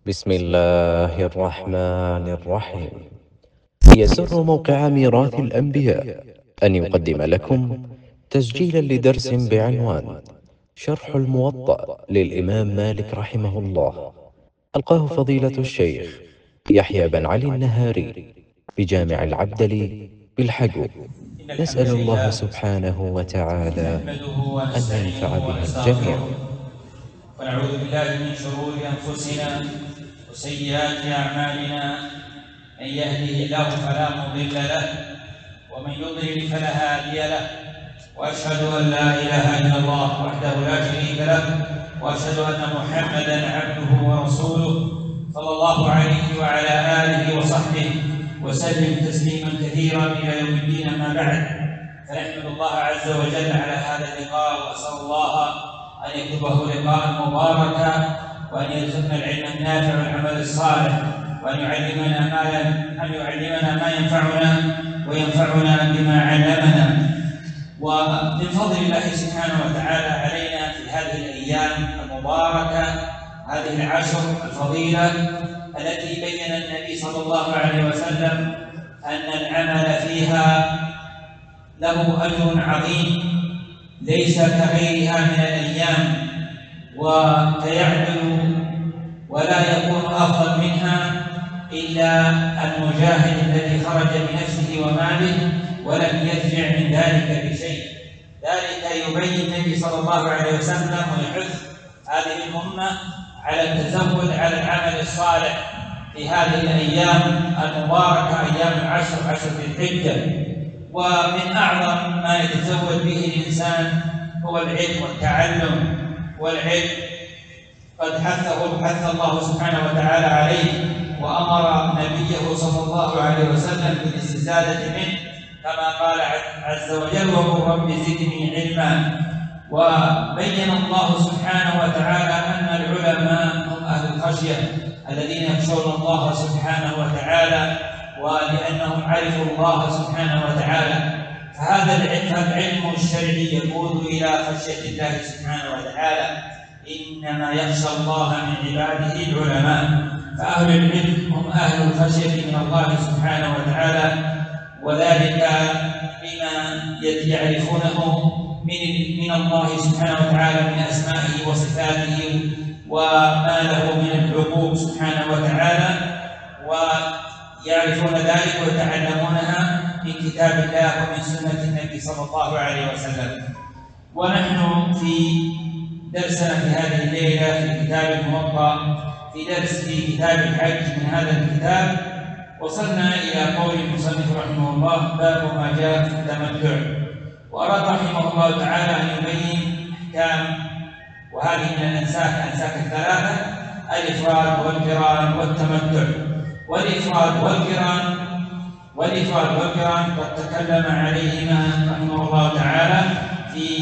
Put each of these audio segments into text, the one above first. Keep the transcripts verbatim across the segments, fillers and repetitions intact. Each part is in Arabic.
بسم الله الرحمن الرحيم. يسر موقع ميراث الأنبياء أن يقدم لكم تسجيلا لدرس بعنوان شرح الموطأ للإمام مالك رحمه الله، ألقاه فضيلة الشيخ يحيى بن علي النهاري بجامع العبدلي بالحجو. نسأل الله سبحانه وتعالى أن ينفع بها الجميع. ونعوذ بالله من شرور أنفسنا وسيئات أعمالنا، من يهده الله فلا مضل له ومن يضلل فلا هادي له، وأشهد أن لا إله إلا الله وحده لا شريك له، وأشهد أن محمدًا عبده ورسوله صلى الله عليه وعلى آله وصحبه وسلم تسليمًا كثيرًا إلى يوم الدين. أما بعد، فنحمد الله عز وجل على هذا اللقاء، وأسأل الله أن يكتبه لقاء مباركا، وأن يرزقنا العلم النافع والعمل الصالح، وأن يعلمنا ما أن يعلمنا ما ينفعنا وينفعنا بما علمنا. ومن فضل الله سبحانه وتعالى علينا في هذه الأيام المباركة، هذه العشر الفضيلة التي بين النبي صلى الله عليه وسلم أن العمل فيها له أجر عظيم ليس كغيرها من الأيام، ويعدل ولا يكون أفضل منها إلا المجاهد الذي خرج بنفسه وماله ولم يرجع من ذلك بشيء. ذلك يبين النبي صلى الله عليه وسلم ويحث هذه الأمة على التزود على العمل الصالح في هذه الأيام المباركة، أيام العشر، عشر ذي الحجة. ومن أعظم ما يتزود به الإنسان هو العلم والتعلم، والعلم قد حثه حث الله سبحانه وتعالى عليه، وأمر نبيه صلى الله عليه وسلم بالاستزادة منه، كما قال عز وجل: وقل رب زدني علما. وبين الله سبحانه وتعالى أن العلماء هم أهل الخشية الذين يخشون الله سبحانه وتعالى، ولأنهم عرفوا الله سبحانه وتعالى. فهذا العلم العلم الشرعي يقود إلى خشية الله سبحانه وتعالى. إنما يخشى الله من عباده العلماء. فأهل العلم هم أهل الخشية من الله سبحانه وتعالى، وذلك بما يعرفونه من من الله سبحانه وتعالى من أسمائه وصفاته وما له من الحقوق سبحانه وتعالى، ويعرفون ذلك ويتعلمونها من كتاب الله ومن سنة النبي صلى الله عليه وسلم. ونحن في درسنا في هذه الليلة في كتاب الموطأ، في درس في كتاب الحج من هذا الكتاب، وصلنا إلى قول المصنف رحمه الله: باب ما جاء في التمتع. وأراد رحمه الله تعالى أن يبين أحكام، وهذه من الأنساك أنساك الثلاثة: الإفراد والقران والتمتع. والإفراد والقران والإفراد والقران قد تكلم عليهما رحمه الله تعالى في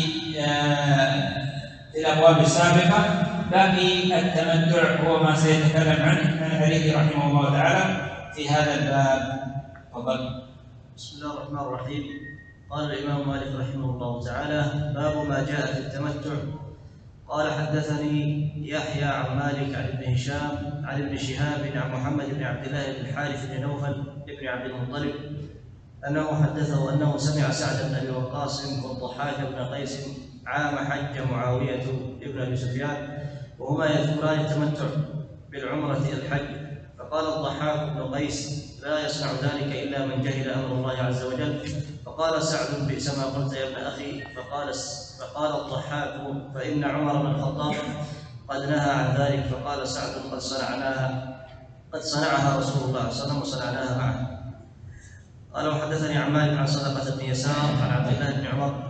في الأبواب السابقة. باقي التمتع هو ما سيتكلم عنه من عليه رحمه الله تعالى في هذا الباب. تفضل. بسم الله الرحمن الرحيم. قال الإمام مالك رحمه الله تعالى: باب ما جاء في التمتع. قال: حدثني يحيى عن مالك عن ابن هشام عن ابن شهاب عن محمد بن عبد الله بن الحارث بن نوفل بن عبد المطلب أنه حدثه أنه سمع سعد بن أبي وقاص والضحاك بن قيس عام حج معاوية ابن أبي سفيان وهما يذكران التمتع بالعمرة إلى الحج. فقال الضحاك بن قيس: لا يصنع ذلك إلا من جهل أمر الله عز وجل. فقال سعد: بئس ما قلت يا ابن أخي. فقال فقال الضحاك: فإن عمر بن الخطاب قد نهى عن ذلك. فقال سعد: قد صنعناها قد صنعها رسول الله صلى الله عليه وسلم وصنعناها معه. قال: وحدثني عن مالك عن صدقة بن يسار عن عبد الله بن عمر.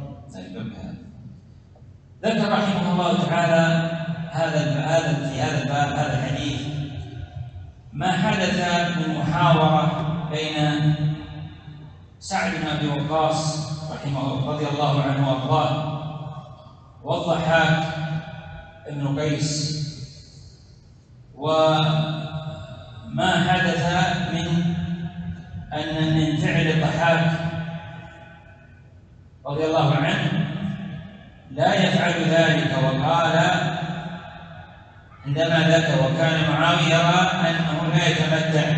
ذكر رحمه الله تعالى هذا هذا في هذا الباب، هذا الحديث، ما حدث من محاورة بين سعد بن أبي وقاص رحمه رضي الله عنه وارضاه والضحاك بن قيس، وما حدث من أن من فعل الضحاك رضي الله عنه لا يفعل ذلك. وقال عندما ذكر وكان معاوية يرى أنه لا يتمتع،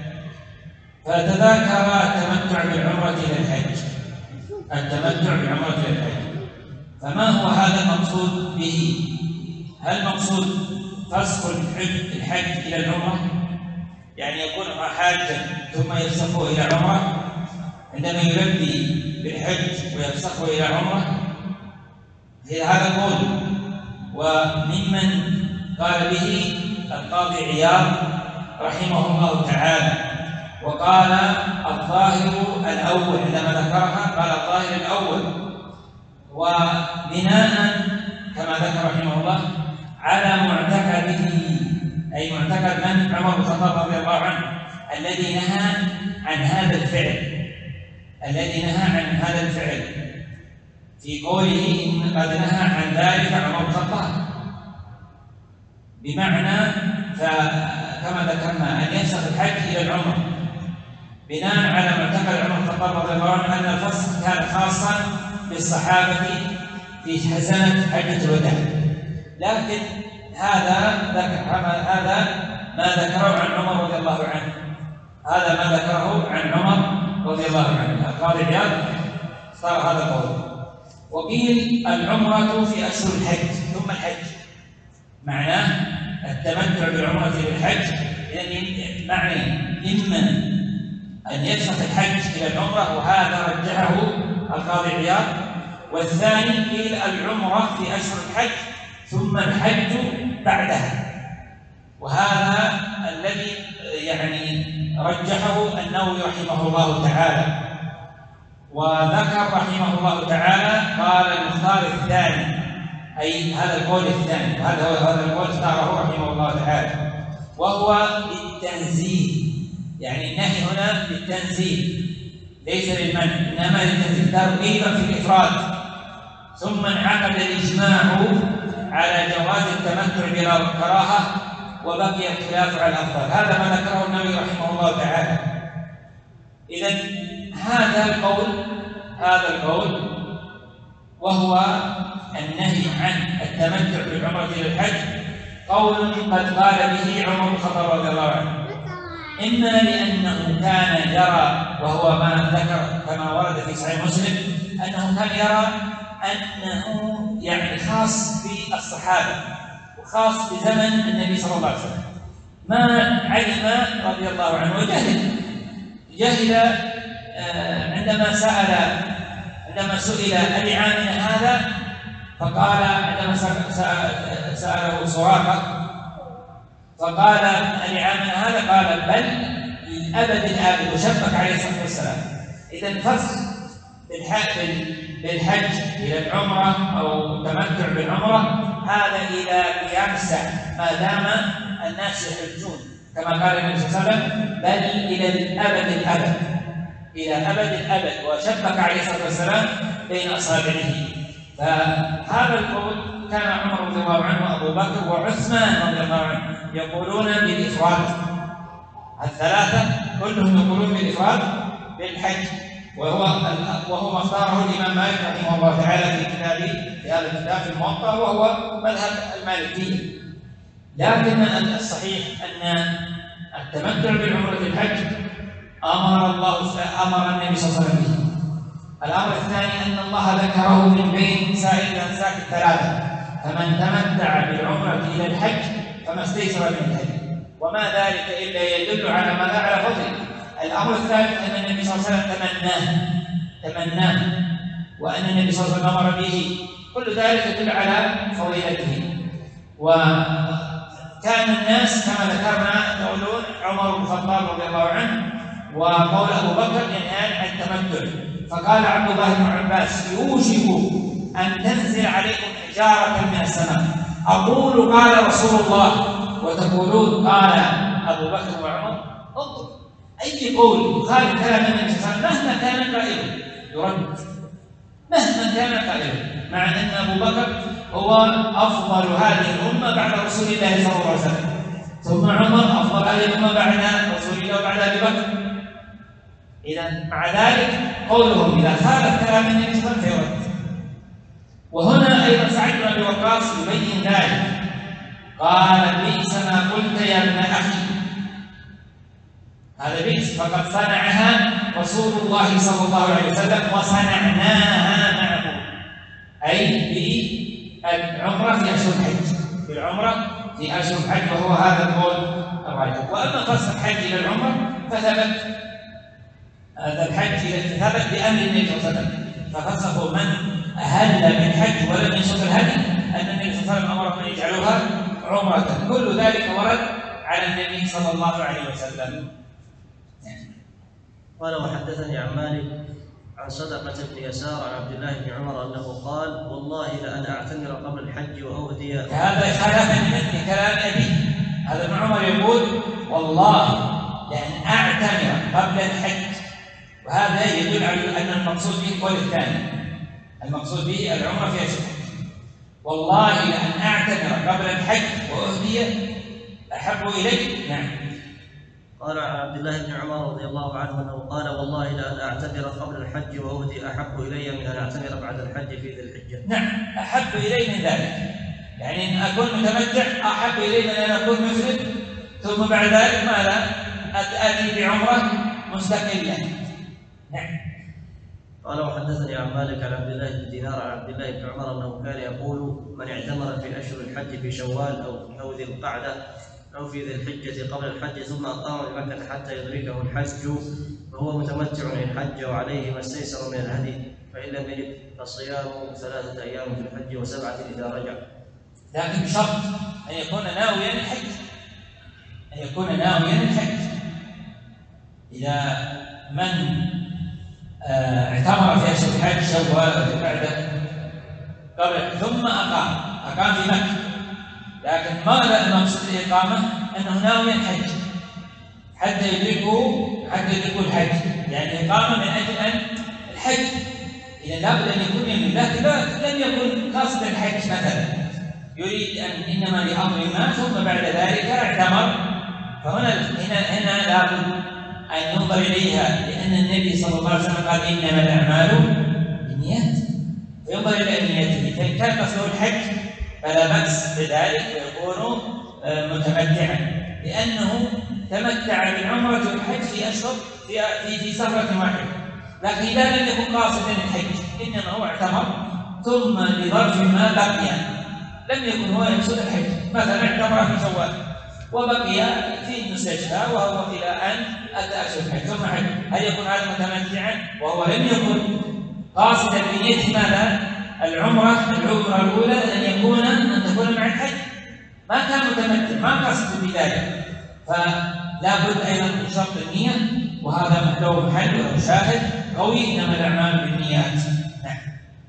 فتذاكر التمتع بالعمرة إلى الحج، التمتع بالعمرة إلى الحج. فما هو هذا المقصود به؟ هل المقصود فسخ الحج إلى العمرة؟ يعني يكون حاجا ثم يفسخه إلى عمرة عندما يلبي بالحج ويفسخه إلى عمرة؟ هي هذا القول. وممن قال به القاضي عياض رحمه الله تعالى، وقال الظاهر الأول عندما ذكرها، قال الظاهر الأول، وبناء كما ذكر رحمه الله على معتقده، أي معتقد من؟ عمر بن الخطاب رضي الله عنه، الذي نهى عن هذا الفعل، الذي نهى عن هذا الفعل في قوله إن قد نهى عن ذلك عمر بن الخطاب، بمعنى فكما ذكرنا أن يفسخ الحج إلى العمرة بناء على معتقد عمر بن الخطاب رضي الله عنه أن الفسخ كان خاصا بالصحابة في سنة حجة الوداع. لكن هذا ذكر هذا ما ذكره عن عمر رضي الله عنه، هذا ما ذكره عن عمر رضي الله عنه. القاضي عياض صار هذا القول. وقيل العمرة في أشهر الحج ثم الحج، معناه التمتع بالعمرة للحج، يعني معنى إما أن يفسخ الحج إلى العمرة، وهذا رجحه القاضي عياض. والثاني قيل العمرة في أشهر الحج ثم الحج بعدها، وهذا الذي يعني رجحه النووي رحمه الله تعالى. وذكر رحمه الله تعالى قال المختار الثاني، أي هذا القول الثاني، هذا هو هذا القول اختاره رحمه الله تعالى، وهو للتنزيه، يعني النهي هنا للتنزيه ليس للمنع، إنما للتنزيه، ترغيبا في الإفراد. ثم انعقد الإجماع على جواز التمتع بلا كراهة، وبقي الخلاف على الأفضل. هذا ما ذكره النووي رحمه الله تعالى. إذن هذا القول هذا القول وهو النهي عن التمتع بالعمرة إلى الحج، قول قد قال به عمر بن الخطاب رضي الله عنه، إما لأنه كان يرى، وهو ما ذكر كما ورد في صحيح مسلم، أنه كان يرى أنه يعني خاص بالصحابة وخاص بزمن النبي صلى الله عليه وسلم، ما علم رضي الله عنه وجهل جهل عندما سأل عندما سئل أبي عامر هذا، فقال عندما سأله سراقة فقال أبي عامر هذا، قال بل للأبد الآبد، وشبك عليه الصلاة والسلام. إذا فسخ بالحج إلى العمرة أو التمتع بالعمرة هذا إلى قيام الساعة، ما دام الناس يحجون كما قال النبي صلى الله عليه وسلم، بل إلى الأبد الأبد، إلى أبد الأبد، وشبك عليه الصلاة والسلام بين أصابعه. فهذا القول كان عمر رضي الله عنه وأبو بكر وعثمان رضي الله عنه يقولون بالإفراد، الثلاثة كلهم يقولون بالإفراد بالحج، وهو وهو ما اختاره الإمام مالك رحمه الله تعالى في كتابه في هذا الكتاب في الموطأ، وهو مذهب المالكية. لكن الصحيح أن التمتع بالعمرة الحج أمر الله أمر النبي صلى الله عليه وسلم به. الأمر الثاني أن الله ذكره من بين سائر الأنساك الثلاثة، فمن تمتع بالعمرة إلى الحج فما استيسر من الهدي، وما ذلك إلا يدل على ماذا؟ على فضله. الأمر الثالث أن النبي صلى الله عليه وسلم تمناه تمناه وأن النبي صلى الله عليه وسلم أمر به، كل ذلك يدل على فضيلته. وكان الناس كما ذكرنا يقولون عمر بن الخطاب رضي الله عنه وقول أبو بكر ينهى عن التمتع، فقال عبد الله بن عباس يوشك أن تنزل عليكم حجارة من السماء، أقول قال رسول الله وتقولون قال أبو بكر وعمر. انظر أي قول يخالف كلام النبي صلى الله عليه وسلم مهما كان قائلا يرد، مهما كان قائلا، مع أن أبو بكر هو أفضل هذه الأمة بعد رسول الله صلى الله عليه وسلم، ثم عمر أفضل هذه الأمة بعد رسول الله وبعد أبي بكر. إذا مع ذلك قولهم إذا خالف كلام النبي صلى الله عليه وسلم فيرد. وهنا أيضا سعد بن أبي وقاص يبين ذلك، قال بئس قلت يا ابن أخي، هذا بئس، فقد صنعها رسول الله صلى الله عليه وسلم وصنعناها معه، أي بالعمرة في أشهر الحج، بالعمرة في أشهر الحج، وهو هذا القول الراجح. وأما قصد الحج إلى العمرة فثبت هذا الحج ثبت بأمر النبي صلى الله عليه وسلم، ففسخوا من أهل بالحج ولم ينسخ الهدي أن النبي صلى الله عليه وسلم أمرهم أن يجعلوها عمرة. كل ذلك ورد على النبي صلى الله عليه وسلم. قال وحدثني عن مالك عن صدقة بن يسار عن عبد الله بن عمر أنه قال والله لأن أعتمر قبل الحج وأهدي. هذا خلاف من كلام أبيه. هذا ابن عمر يقول والله لأن أعتمر قبل الحج، وهذا يدل على أن المقصود به القول الثاني، المقصود به العمرة في أشهر الحج. والله لأن أعتمر قبل الحج وأهدي أحب إلي. نعم. قال عن عبد الله بن عمر رضي الله عنه أنه قال والله لأن أعتمر قبل الحج وأهدي أحب إلي من أن أعتمر بعد الحج في ذي الحجة. نعم، أحب إلي من ذلك، يعني أن أكون متمتع أحب إلي من أن أكون مفرد ثم بعد ذلك ماذا؟ أتأتي بعمرة مستقلة. نعم. قال وحدثني عن مالك عن عبد الله بن دينار عن عبد الله بن عمر أنه كان يقول من اعتمر في أشهر الحج في شوال أو أو ذي القعدة أو في ذي الحجة قبل الحج ثم أقام بمكة حتى يدركه الحج فهو متمتع إن حج وعليه ما استيسر من الهدي، فإن لم يجد فصيام ثلاثة أيام في الحج وسبعة إذا رجع. لكن بشرط أن يكون ناويا الحج، أن يكون ناويا الحج. إذا من اعتمر في أشهر الحج شوال أو ذي القعدة قبل ثم أقام أقام في مكة، لكن ماذا المقصود الإقامة؟ أنه ناوي الحج حتى يدركه حتى يدركه الحج، يعني إقامة من أجل أن الحج، إذا لابد أن يكون يمين، لكن لم يكن قاصد الحج مثلا، يريد أن إنما لأمر ما ثم بعد ذلك اعتمر، فهنا هنا هنا لابد أن ينظر إليها، لأن النبي صلى الله عليه وسلم قال إنما الأعمال بالنيات، فينظر إلى نيته، فإن كان قصده الحج فلا بأس بذلك ويكون متمتعا، لأنه تمتع بالعمرة والحج في أشهر في في, في سفرة واحدة. لكن إذا لم يكن قاصدا الحج إنما هو اعتمر ثم لظرف ما بقي لم يكن هو يقصد الحج، مثلا اعتمر في شوال وبقي في المستشفى وهو إلى أن أتى أشهر الحج ثم حج، هل يكون هذا متمتعا وهو لم يكن قاصدا بنية ماذا؟ العمرة العمرة الأولى أن يكون أن تكون مع الحج، ما كان متمتع ما قصد بذلك، فلا بد أيضا من شرط النية، وهذا له محل وله شاهد قوي إنما الأعمال بالنيات. نعم.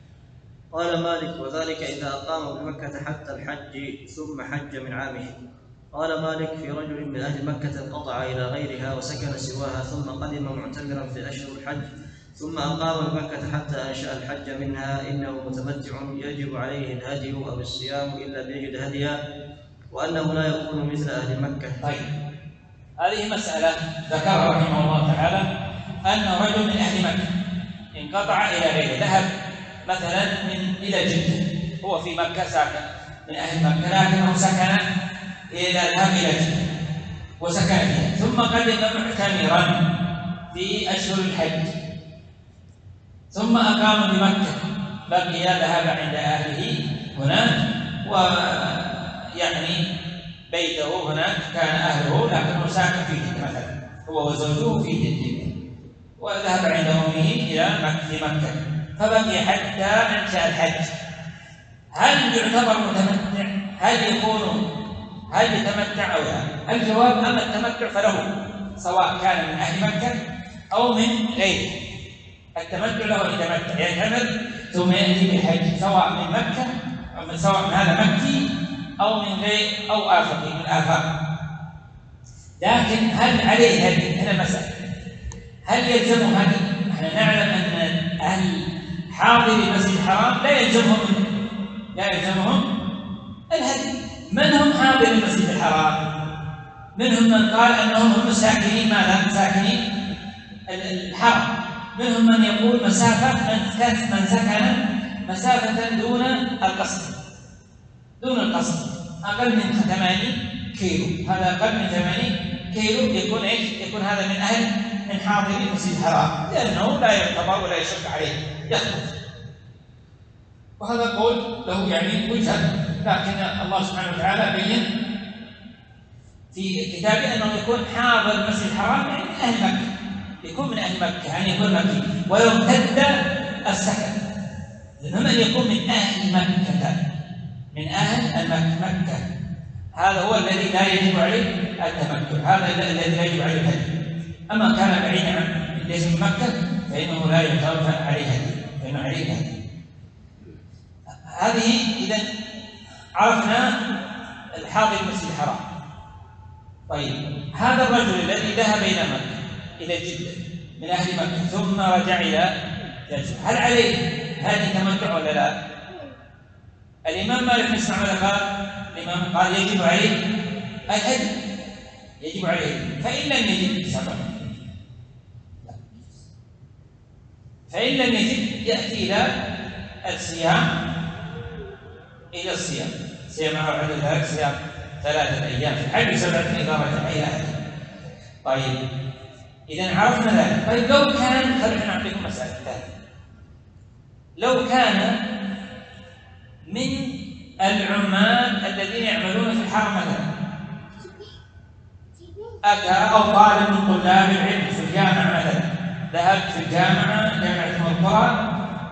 قال مالك وذلك إذا أقام بمكة حتى الحج ثم حج من عامه. قال مالك في رجل من أهل مكة انقطع إلى غيرها وسكن سواها ثم قدم معتمرا في أشهر الحج ثم أقام بمكة حتى أنشأ الحج منها إنه متمتع يجب عليه الهدي أو الصيام إلا أن يجد هديا، وأنه لا يكون مثل أهل مكة. طيب، هذه مسألة ذكرها رحمه الله تعالى أن رجل من أهل مكة انقطع إلى غيره، ذهب مثلا من إلى جدة، هو في مكة ساكن من أهل مكة لكنه سكن إلى ذهب إلى جدة وسكن فيها ثم قدم معتمرا في أشهر الحج ثم أقام بمكة، بقي ذهب عند أهله هناك ويعني بيته هناك كان أهله لكنه ساكن في جدة مثلا هو وزوجه في جدة، وذهب عند أمه إلى مكة فبقي حتى أنشأ الحج. هل يعتبر متمتع؟ هل يكون هل يتمتع أو لا؟ الجواب أما التمتع فله سواء كان من أهل مكة أو من غيره، التمتع له أن يتمتع يعتمر ثم يأتي بالحج سواء من مكة أو من سواء من هذا مكي أو من غير أو آفقي من آفاق. لكن هل عليه هدي؟ هنا مسألة، هل يلزم هدي؟ نحن نعلم أن أهل حاضر المسجد الحرام لا يلزمهم لا يلزمهم الهدي. من هم حاضر المسجد الحرام؟ منهم من قال أنهم هم ساكنين ماذا؟ ساكنين الحرم، منهم من يقول مسافة من من سكن مسافة دون القصر دون القصر أقل من ثمانين كيلو، هذا أقل من ثمانين كيلو، يكون إيش؟ يكون هذا من أهل من حاضري المسجد الحرام، لأنه لا يعتبر ولا يشق عليه، يخرج. وهذا قول له يعني وجهة، لكن الله سبحانه وتعالى بين في كتابه أنه يكون حاضر المسجد الحرام يعني من أهل مكة، يكون من أهل مكة يعني يكون مكي، ويمتد السكن، المهم أن يكون من أهل مكة، من أهل مكة. هذا هو الذي لا يجب عليه التمتع، هذا الذي لا يجب عليه الهدي. أما كان بعيدا عن ليس من مكة فإنه لا يجب عليه هدي، فإنه عليه هدي. هذه إذا عرفنا الحاضر المسجد الحرام. طيب هذا الرجل الذي ذهب إلى مكة إلى جدة من أهل مكة ثم رجع إلى جدة، هل عليه هذه تمتع ولا لا؟ الإمام مالك نسمع ماذا قال؟ الإمام قال يجب عليه الهدي، يجب عليه الهدي، فإن لم يجد سبب، فإن لم يجد يأتي إلى الصيام، إلى الصيام صيام بعد ذلك صيام ثلاثة أيام في الحج وسبعة إذا رجع إلى أهله. طيب إذا عرفنا ذلك. طيب لو كان، خلينا نعطيكم مسألة ثانية، لو كان من العمال الذين يعملون في الحرم مثلا، أتى أو طالب من طلاب العلم في الجامعة مثلا، ذهب في الجامعة جامعة القرى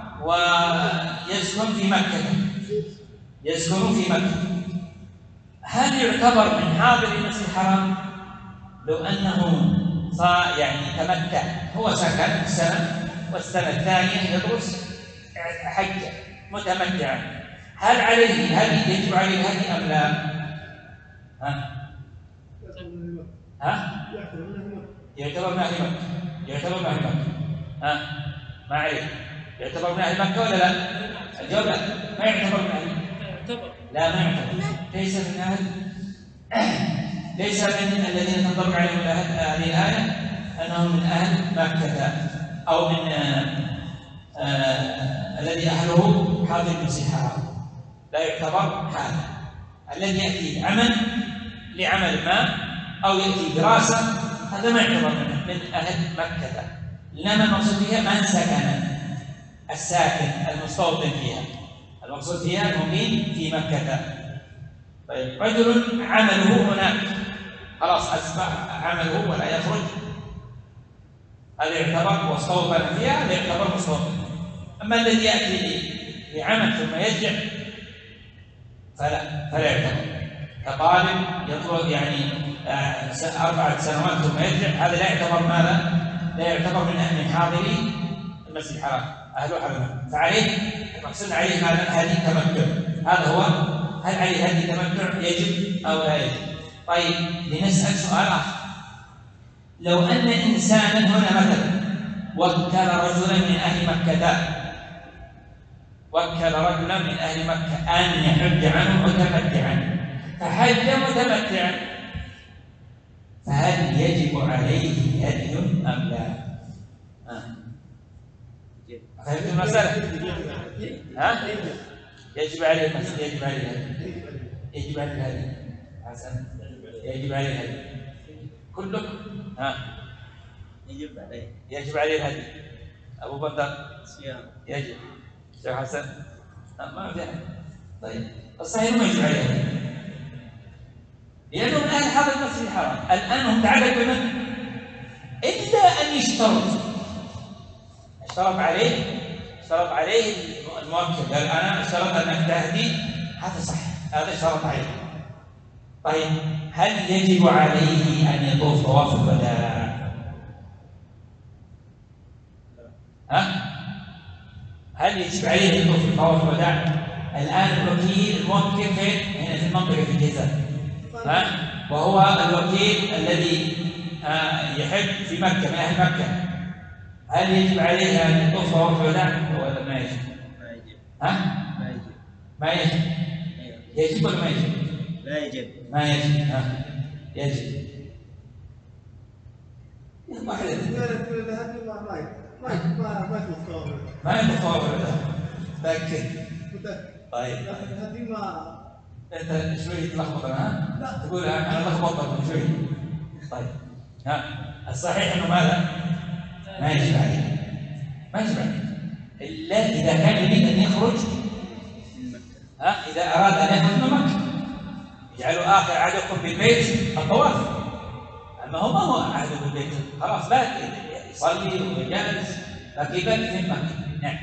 ويسكن في مكة، يسكن في مكة، هل يعتبر من حاضر المسجد الحرام لو أنه صار يعني تمتع، هو سكن السنة والسنة الثانية يدرس حجة متمتعا، هل عليه هل يجب عليه هذه أم لا؟ ها؟ ها؟ يعتبر من أهل مكة، يعتبر من أهل مكة، ها؟ ما عليه، يعتبر من أهل مكة ولا لا؟ الجواب لا، ما يعتبر من أهل مكة، لا ما يعتبر، ليس من أهل ليس من الذين تنطبق عليهم هذه الآية أنهم من أهل مكة أو من آه آه الذي أهله حاضر المسجد الحرام، لا يعتبر هذا. الذي يأتي عمل لعمل ما أو يأتي دراسة هذا ما يعتبر من أهل مكة، إنما المقصود فيها من سكن، الساكن المستوطن فيها، المقصود فيها المقيم في مكة. طيب رجل عمله هناك خلاص أصبح عمله ولا يخرج، هذا يعتبر مستوطن فيها، هذا يعتبر مستوطن. أما الذي يأتي لعمل ثم يرجع فلا فلا يعتبر، كطالب يطلب يعني أربعة سنوات ثم يرجع، هذا لا يعتبر ماذا؟ لا يعتبر من أهل حاضري المسجد الحرام، أهله حرمه، فعليه المقصود عليه ماذا؟ هذه تمتع، هذا هو. هل عليه هذه تمتع يجب أو لا يجب؟ طيب لنسأل سؤال آخر، لو أن إنسانا هنا مثلا وكل رجلا من أهل مكة، وكل رجلا من أهل مكة أن يحج عنه متمتعا، فحج متمتعا، فهل يجب عليه هدي أم لا؟ آه. فهمت المسألة؟ ها؟ يجب عليه المسألة، يجب عليه الهدي، يجب عليه الهدي، حسن، يجب عليه الهدي كلكم، ها؟ يجب عليه، يجب عليه الهدي. أبو بكر صيام يجب، شيخ حسن ما في أحد. طيب الصحيح ما يجب عليه الهدي لأنه من أهل حاضر المسجد الحرام، الآن هم تعبدوا بمن؟ إلا أن يشترط، اشترط عليه اشترط عليه الموكل، قال أنا اشترط أنك تهدي، هذا صح، هذا اشترط عليه. طيب هل يجب عليه أن يطوف طواف الوداع؟ ها؟ هل يجب عليه أن يطوف طواف الوداع؟ الآن الوكيل الموكل فين؟ هنا في المنطقة في الجزائر، ها؟ وهو الوكيل الذي يحج في مكة من أهل مكة، هل يجب عليه أن يطوف طواف الوداع ولا ما يجب؟ ما يجب. ها؟ ما يجب. ما يجب. يجب ولا ما يجب؟ لا يجب. ما يجب. ها؟ يجب. ما حد ما ما ما يطوف طواف الوداع. ما يطوف طواف الوداع. متأكد؟ متأكد. طيب. هذه ما انت شوي تلخبط ها؟ لا تقول انا لخبطت شوي. طيب ها الصحيح انه ماذا؟ ما يجب عليه، ما يجب عليه الا اذا كان يريد ان يخرج، ها اذا اراد ان يخرج من مكه يجعلوا اخر عهدكم بالبيت الطواف، اما هو ما هو عهده بالبيت خلاص لا يصلي ويجالس فكذا في مكه. نعم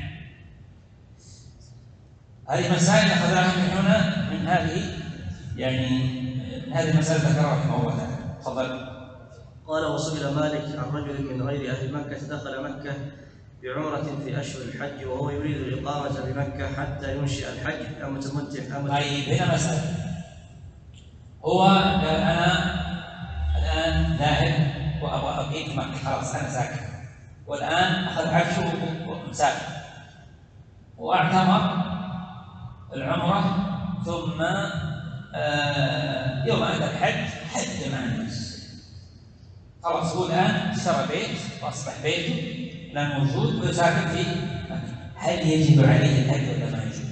هذه مسائل اخذناها من هنا من هذه يعني هذه المسائل ذكرها رحمه الله تعالى. تفضل. قال وسئل مالك عن رجل من غير اهل مكه دخل مكه بعمرة في أشهر الحج وهو يريد الإقامة بمكة حتى ينشئ الحج أم متمتع أم. طيب هنا مسألة، هو قال أنا الآن ذاهب وأبغى أقيم في مكة خلاص أنا ساكن والآن أخذ عفشه ومسافر واعتمر العمرة ثم آه يوم أتى الحج حج مع الناس خلاص هو الآن اشترى بيت وأصبح بيته الآن موجود وساكن في مكة، هل يجب عليه الحج ولا ما يجب؟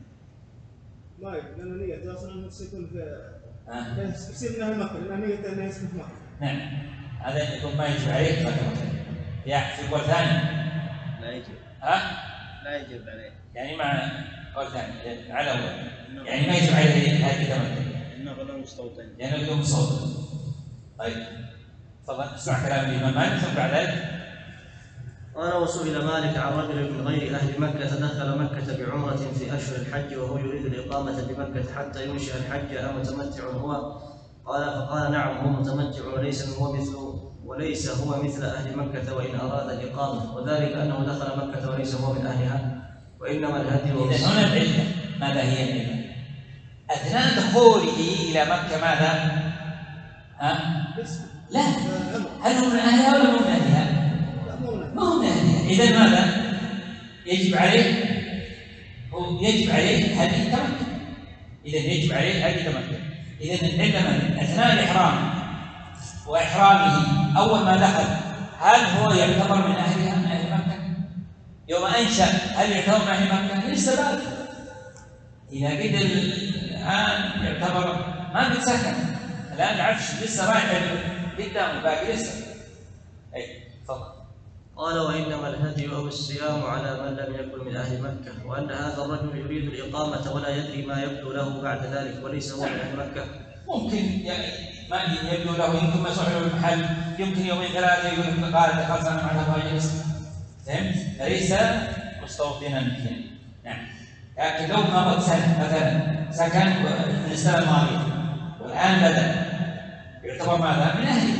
ما يجب لأن نية أصلا أنه يكون في آه. يصير من أهل مكة لأن نية أنه يسكن في مكة. نعم هذا يكون ما يجب عليه فكرة. يا في قول ثاني لا يجب. ها؟ لا يجب عليه. يعني مع قول ثاني على أول يعني ما يجب عليه هذه التمتع. إنه غير مستوطن. لأنه يعني مستوطن. طيب تفضل اسمع كلام الإمام مالك ثم بعد ذلك. قال وسئل مالك عن رجل من غير أهل مكة دخل مكة بعمرة في أشهر الحج وهو يريد الإقامة بمكة حتى ينشئ الحج أم متمتع هو؟ قال فقال نعم هو متمتع وليس هو مثل وليس هو مثل أهل مكة وإن أراد الإقامة، وذلك أنه دخل مكة وليس هو من أهلها وإنما الهدي. إذا هنا العلة ماذا هي العلة؟ أثناء دخوله إلى مكة ماذا؟ ها؟ لا هل هو من أهلها ولا من أهلها؟ ما هو من أهلها. إذا ماذا يجب عليه؟ هو يجب عليه هذه التمتع. إذا يجب عليه هذه التمتع. إذا العلة من أثناء الإحرام وإحرامه أول ما دخل هل هو يعتبر من أهلها من أهل مكة؟ يوم أنشأ هل يعتبر من أهل مكة؟ لسه بعد. إذا قد الآن يعتبر ما قد سكن الآن العفش لسه رايح قدامه باقي لسه. أي تفضل. قال وإنما الهدي أو الصيام على من لم يكن من أهل مكة، وأن هذا الرجل يريد الإقامة ولا يدري ما يبدو له بعد ذلك وليس هو من أهل مكة. ممكن يعني ما يبدو له يمكن ما صحيح المحل يمكن يومين ثلاثة يقول لك قال خلاص أنا معناها يجلس فهمت؟ ليس مستوطنا مثلا. نعم لكن لو مضت سنة مثلا سكن من السنة الماضية والآن بدأ يعتبر ماذا؟ من أهله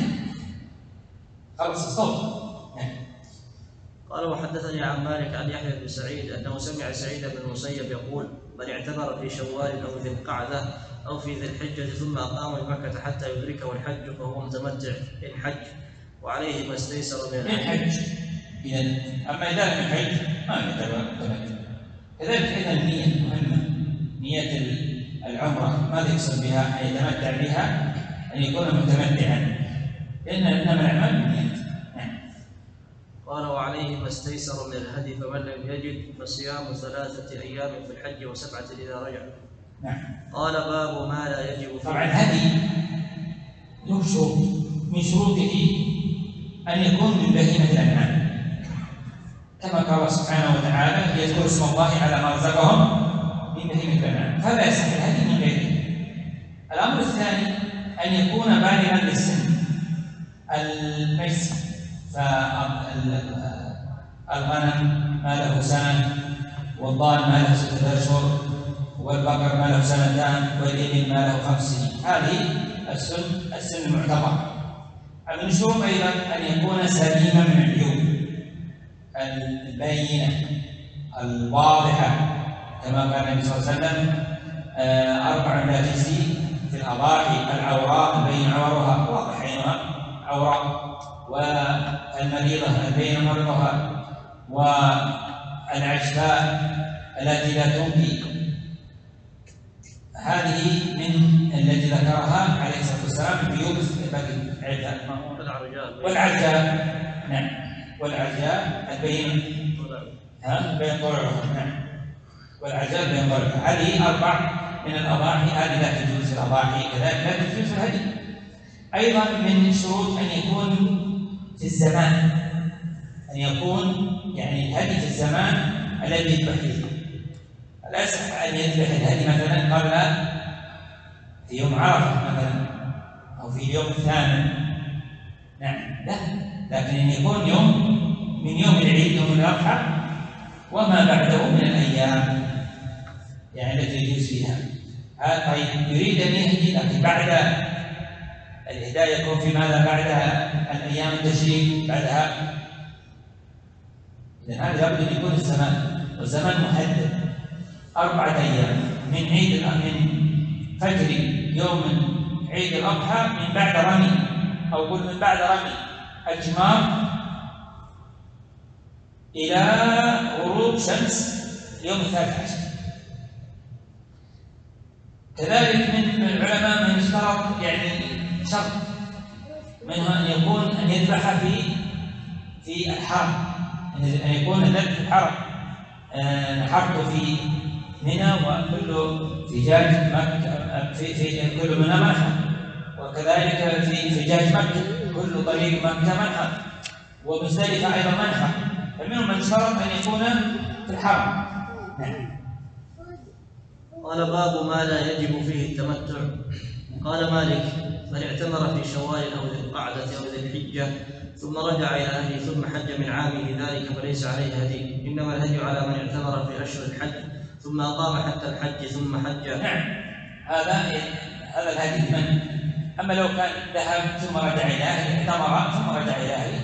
خلص استوطن. قال وحدثني عن مالك عن يحيى بن سعيد انه سمع سعيد بن المسيب يقول من اعتمر في شوال او ذي القعده او في ذي الحجه ثم اقام بمكه حتى يدركه الحج فهو متمتع ان حج وعليه ما استيسر من الحج. اذا اما اذا لم يحج ما يعتبر متمتع. كذلك ايضا النيه مهمه، نيه العمره ماذا يقصد بها؟ ان يتمتع بها ان يكون متمتعا لان انما الاعمال بالنيات. قال وعليه ما استيسر من الهدي فمن لم يجد فصيام ثلاثة أيام في الحج وسبعة إذا رجع. نعم. قال باب ما لا يجب فيه. طبعا الهدي له شروط، من شروطه أن يكون من بهيمة الأنعام كما قال سبحانه وتعالى يذكر اسم الله على ما رزقهم من بهيمة الأنعام فلا يصح الهدي من غيره. الأمر الثاني أن يكون بالغا للسن الميسر، فالغنم ما له سنة والضال ما له ستة أشهر والبقر ما له سنتان والإبل ما له خمس سنين. هذه السن السن المعتبر. من الشروط أيضا أن يكون سليما من العيوب البينة الواضحة كما قال النبي صلى الله عليه وسلم أربع لا تجزي في الأضاحي العوراء البين عورها واضح عينها عوراء والمريضة البين مرضها والعجفاء التي لا تنقي. هذه من التي ذكرها عليه الصلاة والسلام العيوب والعرجاء. نعم والعرجاء البين ها بين طلوعها. نعم والعرجاء بين طلوعها. هذه أربع من الأضاحي هذه لا تجوز الأضاحي، كذلك لا تجوز الهدي. أيضا من شروط أن يكون في الزمان، أن يكون يعني الهدي في الزمان الذي يذبح فيه. لا يصح أن يذبح الهدي مثلا قبل في يوم عرفة مثلا أو في اليوم الثامن، نعم لا، لكن أن يكون يوم من يوم العيد يوم الأضحى وما بعده من الأيام يعني التي يجوز فيها. طيب يريد أن يهدي لكن بعد الهداية يكون في ماذا بعدها الأيام التشريق بعدها، إذن هذا لابد أن يكون الزمان، والزمان محدد أربعة أيام من عيد من فجر يوم عيد الأضحى من بعد رمي أو قل من بعد رمي الجمار إلى غروب شمس يوم الثالث عشر. كذلك من العلماء من اشترط يعني شرط منها أن يكون أن يذبح في في الحرم، أن يكون الذبح في الحرم، نحرته في منى وكل فجاج مكة في في كل منى منحر، وكذلك في فجاج مكة كل طريق مكة منحر، ومزدلفة أيضا منحر، فمنهم من اشترط أن يكون في الحرم. قال باب ما لا يجب فيه التمتع. قال مالك: من اعتمر في شوال أو ذي القعدة أو ذي الحجة ثم رجع إلى أهله ثم حج من عامه ذلك فليس عليه هدي، إنما الهدي على من اعتمر في أشهر الحج ثم أقام حتى الحج ثم حج. نعم، هذا هذا الهدي من. أما لو كان ذهب ثم رجع إلى أهله، اعتمر ثم رجع إلى أهله،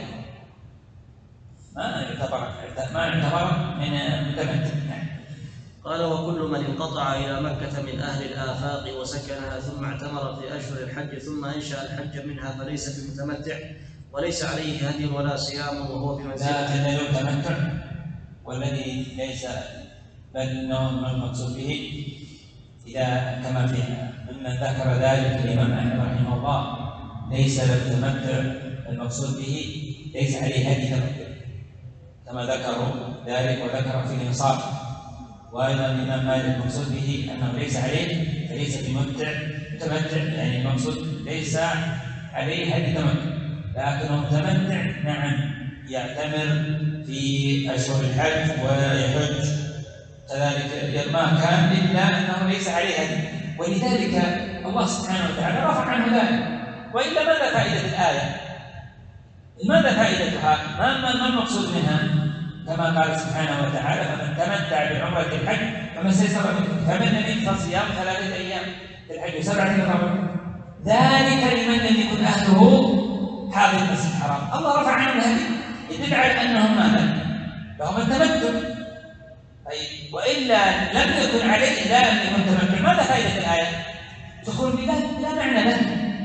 ما يعتبر ما يعتبر من متمتع. قال: وكل من انقطع إلى مكة من أهل الآفاق وسكنها ثم اعتمر في أشهر الحج ثم أنشأ الحج منها فليس بمتمتع وليس عليه هدي ولا صيام وهو بمنزلة. لا له تمتع، والذي ليس بل انه المقصود به إذا كما في ممن ذكر ذلك الإمام أحمد رحمه الله ليس له تمتع، المقصود به ليس عليه هدي تمتع كما ذكروا ذلك وذكر في الإنصاف. وأيضا الإمام مالك المقصود به أنه ليس عليه فليس بمتع متمتع، يعني المقصود ليس عليه هدي تمتع لكنه متمتع. نعم، يعتمر في أشهر الحج ويحج كذلك ما كان إلا أنه ليس عليه هدي، ولذلك الله سبحانه وتعالى رفع عنه ذلك. وإلا ماذا فائدة الآية؟ ماذا فائدتها؟ ما ما المقصود منها؟ كما قال سبحانه وتعالى: فمن تمتع بعمرة الحج فما استيسر منه، فمن لم يجد صيام ثلاثة أيام في الحج وسبعة في الرمضان، ذلك لمن لم يكن أهله حاضر المسجد الحرام. الله رفع عنه الهدي يدل على أنهم ماذا؟ فهم التمتع. طيب وإلا لم يكن عليه لا أن يكون تمتع، ماذا فائدة الآية؟ تقول بلا لا معنى له.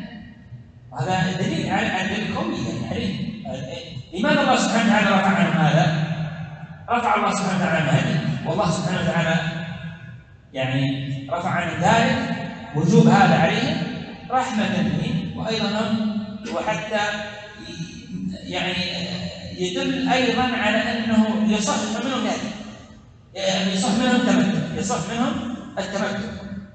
هذا دليل على دليل قوي يعني. لماذا الله سبحانه وتعالى رفع عنه هذا؟ رفع الله سبحانه وتعالى عنه هذه، والله سبحانه وتعالى يعني رفع عنه ذلك وجوب هذا عليه رحمة به، وأيضا وحتى يعني يدل أيضا على أنه يصح منهم هذه، يعني يصح منهم التمتع، يصح منهم التمتع.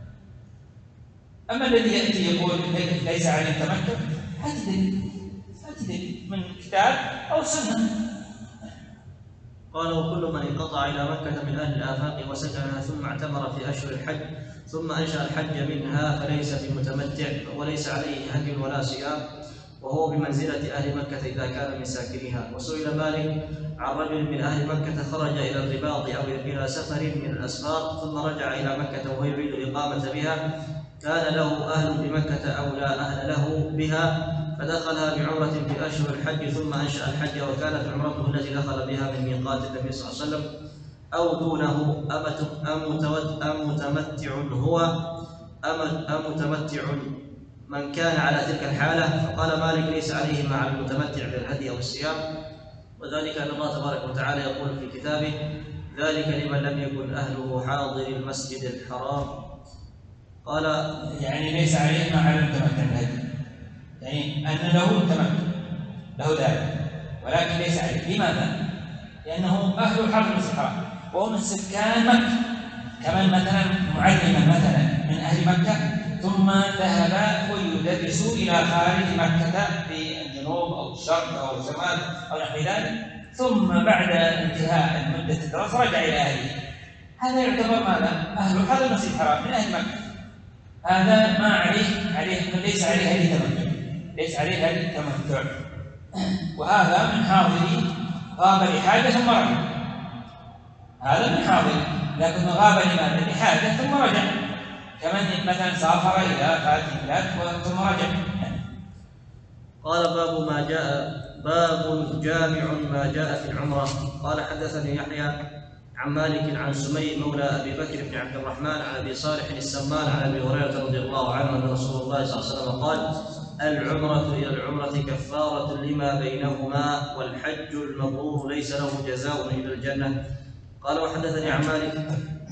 أما الذي يأتي يقول ليس عليه التمتع، هذه دليل هذه دليل من كتاب أو سنة. قال: وكل من انقطع إلى مكة من أهل الآفاق وسكنها ثم اعتمر في أشهر الحج ثم أنشأ الحج منها فليس بمتمتع وليس عليه هدي ولا صيام وهو بمنزلة أهل مكة إذا كان من ساكنها. وسئل مالك عن رجل من أهل مكة خرج إلى الرباط أو إلى سفر من الأسفار ثم رجع إلى مكة وهو يريد الإقامة بها، كان له أهل بمكة أو لا أهل له بها، فدخلها بعمرة في أشهر الحج ثم أنشأ الحج وكانت عمرته التي دخل بها من ميقات النبي صلى الله عليه وسلم أو دونه أم متمتع هو أم متمتع من كان على تلك الحالة. فقال مالك: ليس عليه مع المتمتع بالهدي أو الصيام، وذلك أن الله تبارك وتعالى يقول في كتابه: ذلك لمن لم يكن أهله حاضر المسجد الحرام. قال: يعني ليس عليه مع المتمتع بالهدي، يعني أن له تمتع له ذلك ولكن ليس عليه. لماذا؟ لأنه أهل حاضر المسجد الحرام وهو من سكان مكة، كمن مثلا معلما مثلا من أهل مكة، ثم ذهب ويدرس إلى خارج مكة في الجنوب أو الشرق أو الشمال أو نحو ذلك، ثم بعد انتهاء مدة الدراسة رجع إلى أهله. هذا يعتبر ماذا؟ أهل هذا المسجد الحرام من أهل مكة، هذا ما عليه عليه ليس عليه هذه التمتع، ليس عليه هذه التمتع. وهذا من حاضري غاب لحاجة ثم رجع، هذا من حاضر لكن غاب لماذا؟ لحاجة ثم رجع، كمن مثلا سافر إلى خارج البلاد ثم رجع. قال باب ما جاء باب جامع ما جاء في العمرة. قال حدثني يحيى عن مالك عن سمي مولى أبي بكر بن عبد الرحمن عن أبي صالح السمان عن أبي هريرة رضي الله عنه أن رسول الله صلى الله عليه وسلم قال: العمرة إلى العمرة كفارة لما بينهما، والحج المبرور ليس له جزاء إلا الجنة. قال وحدثني عن مالك.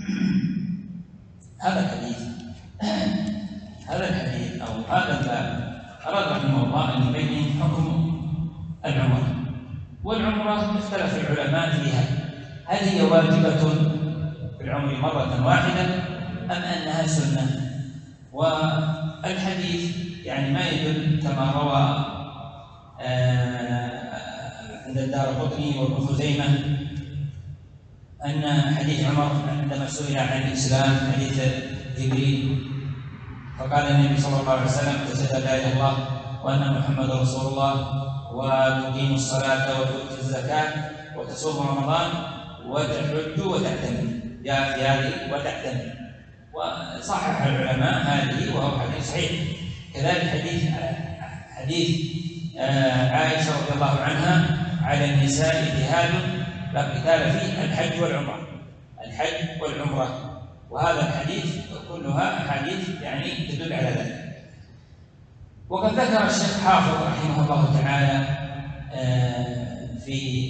هذا الحديث هذا الحديث أو هذا الباب أراد رحمه الله أن يبين حكم العمرة. والعمرة اختلف العلماء فيها، هل هي واجبة في العمر مرة واحدة أم أنها سنة؟ والحديث يعني ما يدل كما روى عند الدارقطني وابن خزيمة أن حديث عمر عندما سئل عن الإسلام حديث جبريل فقال النبي صلى الله عليه وسلم: تشهد لا إله إلا الله وأن محمد رسول الله وتقيم الصلاة وتؤتي الزكاة وتصوم رمضان وتحج وتعتمر، جاء في هذه وتعتمر، وصحح العلماء هذه وهو حديث صحيح. كذلك حديث حديث عائشة رضي الله عنها: على النساء جهاد لا قتال فيه الحج والعمرة، الحج والعمرة. وهذا الحديث كلها أحاديث يعني تدل على ذلك. وقد ذكر الشيخ حافظ رحمه الله تعالى في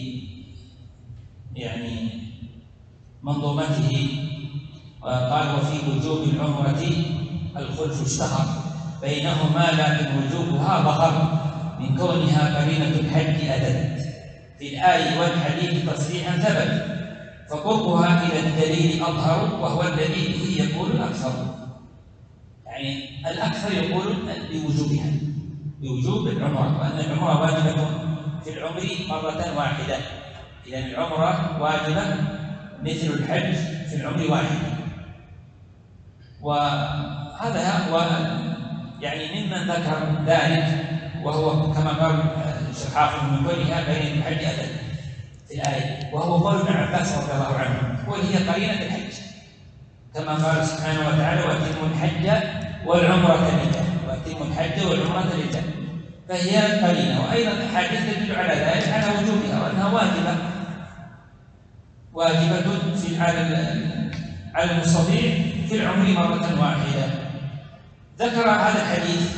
يعني منظومته قال: وفي وجوب العمرة الخلف اشتهر بينهما لكن وجوبها ظهر من كونها قرينة الحج أدت في الآية والحديث تصريحا ثبت، فقربها إلى الدليل أظهر وهو الذي به يقول الأكثر، يعني الأكثر يقول بوجوبها بوجوب العمرة، وأن العمرة واجبة في العمر مرة واحدة، إذن العمرة واجبة مثل الحج في العمر واحدة. وهذا هو يعني ممن ذكر ذلك، وهو كما قال الشيخ حافظ من كونها بين الحج أدت في الآية، وهو قول ابن عباس رضي الله عنه، وهي قرينة الحج كما قال سبحانه وتعالى: وأتموا الحج والعمرة لله، وأتموا الحج والعمرة لله، فهي قرينة. وأيضا الأحاديث تدل على ذلك على وجوبها وأنها واجبة واجبة في على المستطيع في العمر مرة واحدة. ذكر هذا الحديث: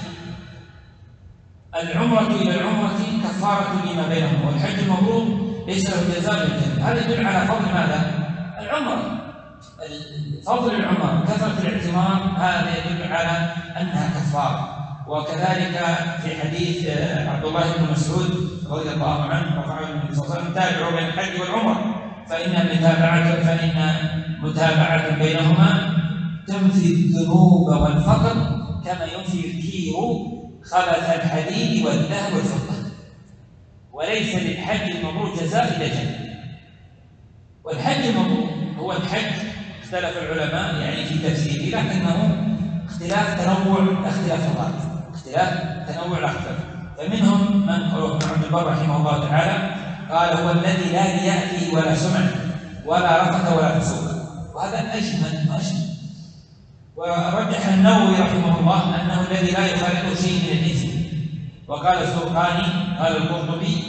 العمرة إلى العمرة كفارة لما بينهما، والحج المبرور ليس له جزاء إلا الجنة. هذا يدل على فضل ماذا؟ العمرة، فضل العمرة، كثرة الاعتمار، هذا يدل على أنها كفارة. وكذلك في حديث عبد الله بن مسعود رضي الله عنه رفعه النبي صلى الله عليه وسلم: تابعوا بين الحج والعمرة فإن متابعة فإن متابعة بينهما تنفي الذنوب والفقر كما ينفي الكير خبث الحديد والذهب والفضة، وليس للحج المبرور جزاء إلا الجنة. والحج المبرور هو الحج اختلف العلماء يعني في تفسيره، لكنه اختلاف تنوع اختلاف الغاية، اختلاف تنوع الاختلاف. فمنهم من قال ابن عبد البر رحمه الله تعالى قال: هو الذي لا رياء فيه ولا سمع ولا رفث ولا فسوق، وهذا أجمل أجمل. ورجح النووي رحمه الله أنه الذي لا يخالطه شيء من الإثم. وقال الزرقاني قال القرطبي: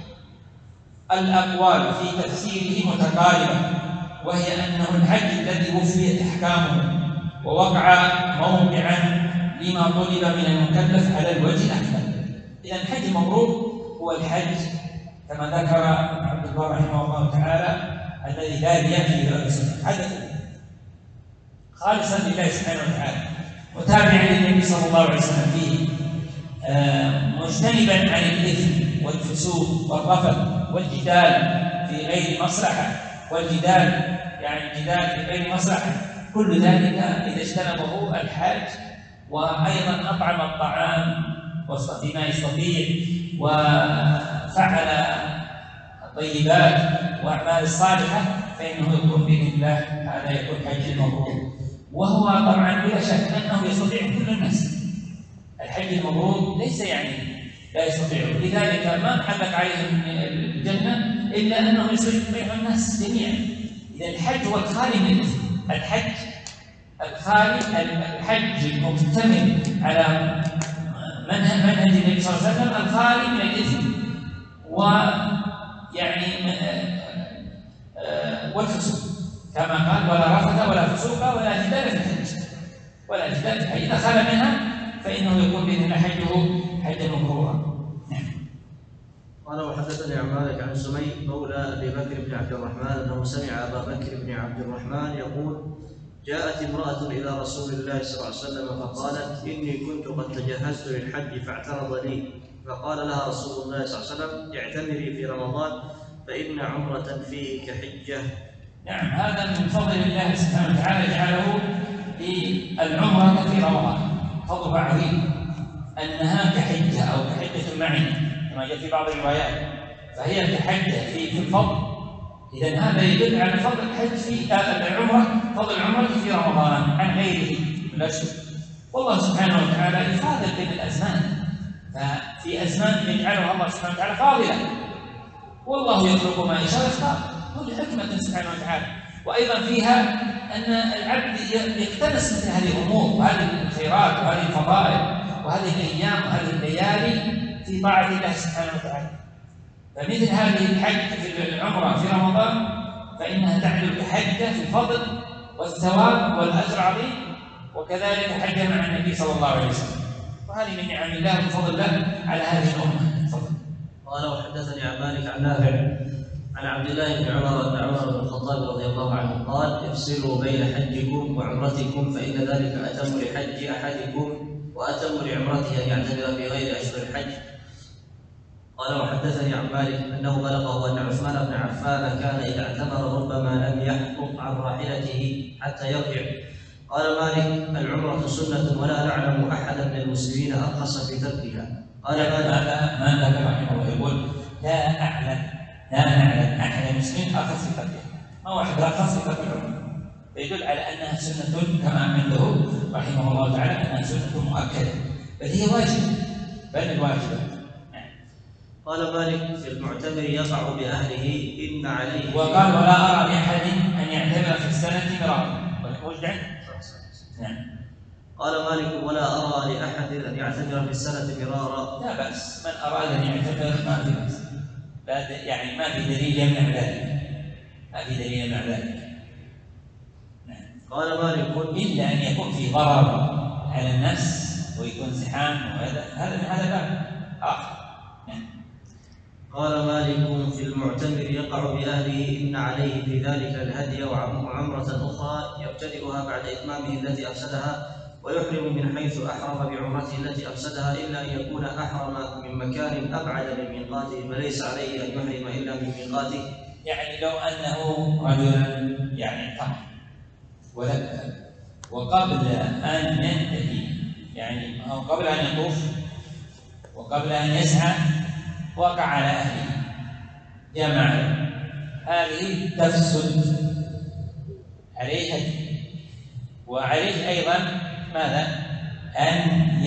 الأقوال في تفسيره متقاربة، وهي أنه الحج الذي وفيت أحكامه ووقع موقعا لما طلب من المكلف على الوجه الأكمل. إذن الحج المبرور هو الحج كما ذكر عبد البر رحمه الله تعالى الذي لا رياء فيه ولا سمع، حدث خالصا لله سبحانه وتعالى، متابعا للنبي صلى الله عليه وسلم فيه، مجتنبا عن الإثم والفسوق والرفث والجدال في غير مصلحة، والجدال يعني الجدال في غير مصلحة كل ذلك إذا اجتنبه الحاج وأيضا أطعم الطعام وسط ما يستطيع وفعل الطيبات وأعمال الصالحة فإنه يكون بإذن الله هذا يكون حج مبرور. وهو طبعا بلا شك أنه يستطيع كل الناس. الحج المبرور ليس يعني لا يستطيع، لذلك ما حلت عليهم الجنة إلا أنه يستطيع الناس جميعا. إذا الحج هو الخالي من الإثم، الحج الخالي الحج المكتمل على منهج منهج النبي صلى الله عليه وسلم الخالي من الإثم ويعني والفسوق كما قال ولا رفث ولا فسوق ولا جدال في الحج ولا جدال في الحج. إذا خلا منها فإنه يكون بإذن الله حجه حجا مبرورا. قال وحدثني عن مالك عن سمي مولى ابي بكر بن عبد الرحمن انه سمع ابا بكر بن عبد الرحمن يقول: جاءت امراه الى رسول الله صلى الله عليه وسلم فقالت: اني كنت قد تجهزت للحج فاعترض لي، فقال لها رسول الله صلى الله عليه وسلم: اعتمري في رمضان فان عمره فيه كحجه. نعم، هذا من فضل الله سبحانه وتعالى جعله للعمره في رمضان فضل عظيم، انها كحجه او كحجه معي كما جاء في بعض الروايات، فهي كحجه في في الفضل. اذا هذا يدل على فضل الحج في العمره، فضل العمره في رمضان عن غيره من الاشهر. والله سبحانه وتعالى يفاضل بين الازمان، ففي ازمان يجعلها الله سبحانه وتعالى فاضله، والله يخلق ما يشاء ويختار، هو لحكمه سبحانه وتعالى. وايضا فيها ان العبد يقتنص مثل هذه الامور وهذه الخيرات وهذه الفضائل وهذه الايام وهذه الليالي في طاعه الله سبحانه وتعالى. فمثل هذه الحج في العمره في رمضان فانها تعدل كحجه في الفضل والثواب والاجر العظيم، وكذلك حج مع النبي صلى الله عليه وسلم، وهذه من نعم الله وفضل الله على هذه الامه. تفضل. قال وحدثني عن مالك عن نافع عن عبد الله بن عمر بن عمر بن الخطاب رضي الله عنه قال: افصلوا بين حجكم وعمرتكم فإن ذلك أتم لحج أحدكم وأتم لعمرته أن يعتمر في غير أشهر الحج. قال وحدثني عن مالك أنه بلغه أن عثمان بن عفان كان إذا اعتمر ربما لم يحقق عن راحلته حتى يرجع. قال مالك: العمرة سنة ولا نعلم أحدا من المسلمين أرخص في تركها. قال مالك: ماذا ماذا رحمه الله يقول: لا أعلم لا نعلم أحد المسلمين أرخص في تركها، ما واحد أرخص في ترك العمرة، يدل على أنها سنة كما عنده رحمه الله تعالى أنها سنة مؤكدة، بل هي واجبة بل الواجبة. قال مالك: في المعتمر يقع بأهله إن عليه. وقال: ولا أرى لأحد أن يعتمر في السنة مرارا. وجد؟ نعم. قال مالك: ولا أرى لأحد أن يعتمر في السنة مرارا. لا بأس، من أراد أن يعتمر ما في بأس، يعني ما في دليل يمنع ذلك، ما في دليل يمنع ذلك. نعم. قال مالك: إلا أن يكون في ضرر على النفس ويكون زحام وهذا هذا هذا باب آخر. نعم. قال مالك: في المعتمر يقع بأهله إن عليه في ذلك الهدي وعمرة أخرى يبتدئها بعد إتمامه التي أفسدها، ويحرم من حيث أحرم بعمرته التي أفسدها، إلا أن يكون أحرم من مكان أبعد من ميقاته فليس عليه أن يحرم إلا من ميقاته. يعني لو أنه رجل يعني اعتمر ولبى وقبل أن ينتهي، يعني أو قبل أن يطوف وقبل أن يسعى وقع على أهله جمع، هذه تفسد عليه هدي، وعليه أيضا ماذا؟ أن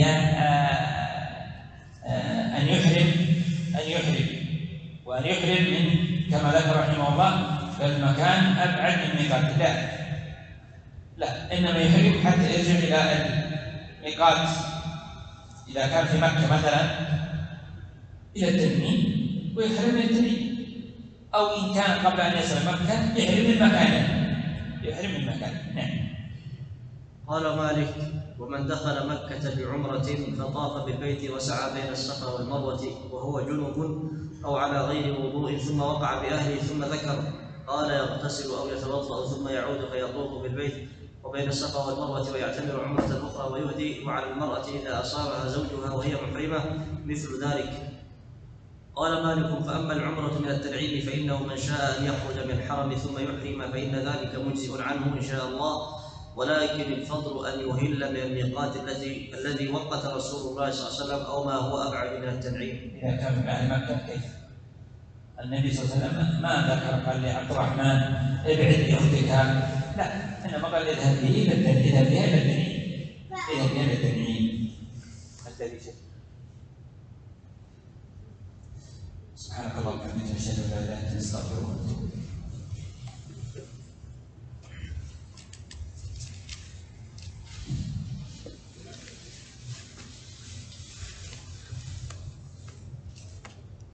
أن يحرم أن يحرم وأن يحرم من كما ذكر رحمه الله فالمكان أبعد من ميقات. لا لا إنما يحرم حتى يرجع إلى الميقات، إذا كان في مكة مثلا إلى التنعيم ويحرم من التنعيم، أو إن كان قبل أن يصل مكة يحرم من مكانه يحرم من مكانه. نعم. قال مالك: ومن دخل مكة بعمرة فطاف بالبيت وسعى بين الصفا والمروة وهو جنب أو على غير وضوء ثم وقع بأهله ثم ذكر، قال: يغتسل أو يتوضأ ثم يعود فيطوف بالبيت وبين الصفا والمروة ويعتمر عمرة أخرى ويهدي، وعلى المرأة إذا أصابها زوجها وهي محرمة مثل ذلك. قال مالك: فأما العمرة من التنعيم فإنه من شاء أن يخرج من الحرم ثم يحرم فإن ذلك مجزئ عنه إن شاء الله، ولكن الفضل أن يهل من الميقات الذي الذي وقت رسول الله صلى الله عليه وسلم أو ما هو أبعد من التنعيم. إذا كان من أهل مكة كيف؟ النبي صلى الله عليه وسلم ما ذكر قال لعبد الرحمن ابعد بأختك، لا، إنما قال اذهب به إلى التنعيم، اذهب بها إلى التنعيم، اذهب بها إلى التنعيم. الذي شيء. سبحانك اللهم وبحمدك، أشهد أن لا إله إلا أنت، أستغفرك.